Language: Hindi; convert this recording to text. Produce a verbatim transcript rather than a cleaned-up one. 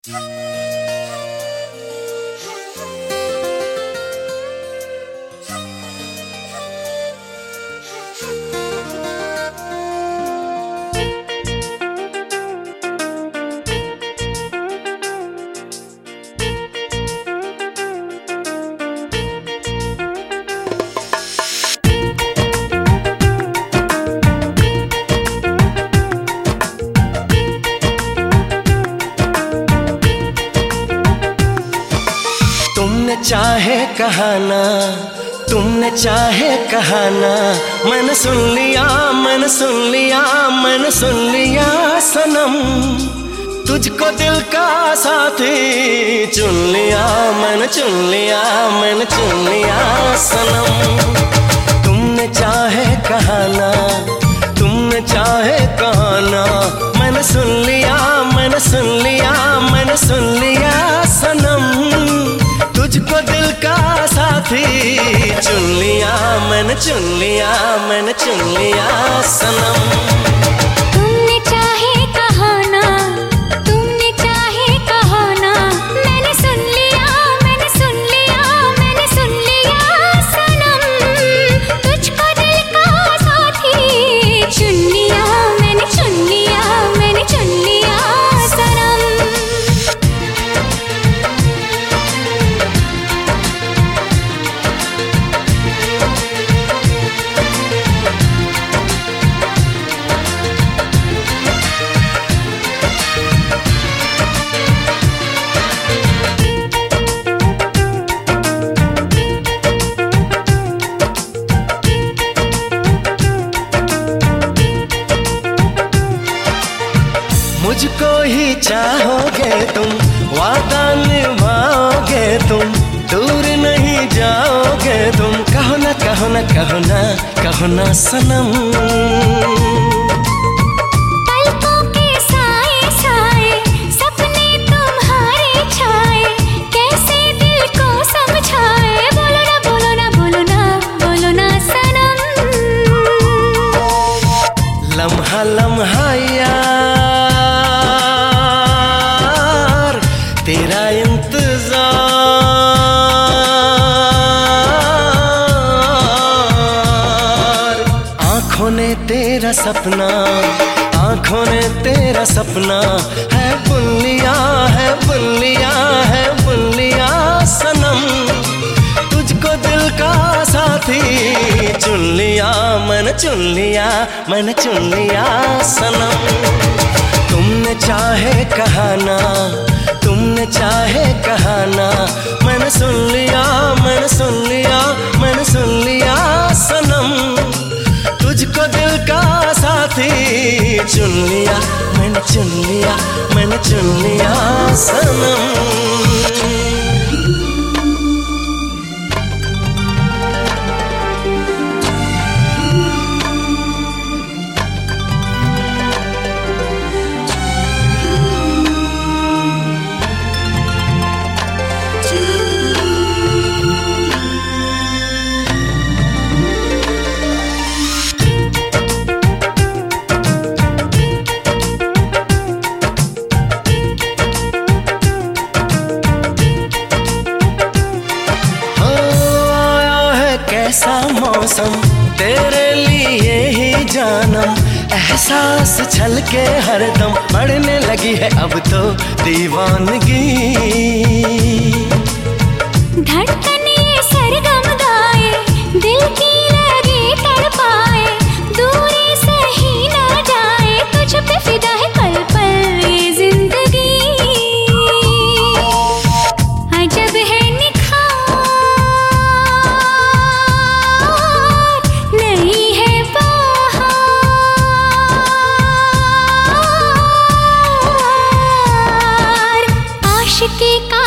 चाहे कहाना तुमने चाहे कहाना, मैंने सुन लिया मैंने सुन लिया मैंने सुन लिया सनम। तुझको दिल का साथी चुन लिया मैंने चुन लिया मैंने चुन लिया सनम। तुमने चाहे कहाना तुमने चाहे कहाना, मैंने सुन लिया मैंने सुन लिया मैंने सुन लिया सनम। तुझको दिल का साथी चुन लिया मैंने चुन लिया मैंने चुन लिया सनम। तुमने चाहे कहाना तुमने चाहे कहाना, मैंने सुन लिया मैंने सुन लिया मैंने सुन लिया सनम। तुझको दिल का साथी चुन लिया मैंने चुन लिया मैंने चुन लिया सनम। मुझको ही चाहोगे तुम, वादा निभाओगे तुम, दूर नहीं जाओगे तुम। कहो ना कहो ना कहो ना कहो ना सनम। पलकों के साए साए सपने तुम्हारे छाए, कैसे दिल को समझाए। बोलो ना बोलो ना बोलो ना बोलो ना सनम। लम्हा लम्हा यार तेरा इंतजार, आंखों ने तेरा सपना आंखों ने तेरा सपना है बुन लिया है बुन लिया है बुन लिया सनम। तुझको दिल का साथी चुन लिया मैंने चुन लिया मैंने चुन लिया सनम। तुमने चाहे कहाना तुमने चाहे कहाना, मैंने सुन लिया मैंने सुन लिया मैंने सुन लिया सनम। तुझको दिल का साथी चुन लिया मैंने चुन लिया मैंने चुन लिया सनम। कैसा मौसम तेरे लिए ही जानम, एहसास छलके हरदम बढ़ने लगी है अब तो दीवानगी। धड़कन ये सरगम गाए, दिल की लगी तड़पाए, दूरी सही ना जाए, तुझ पे फिदा है पल पल ये जिंदगी। अजब है के का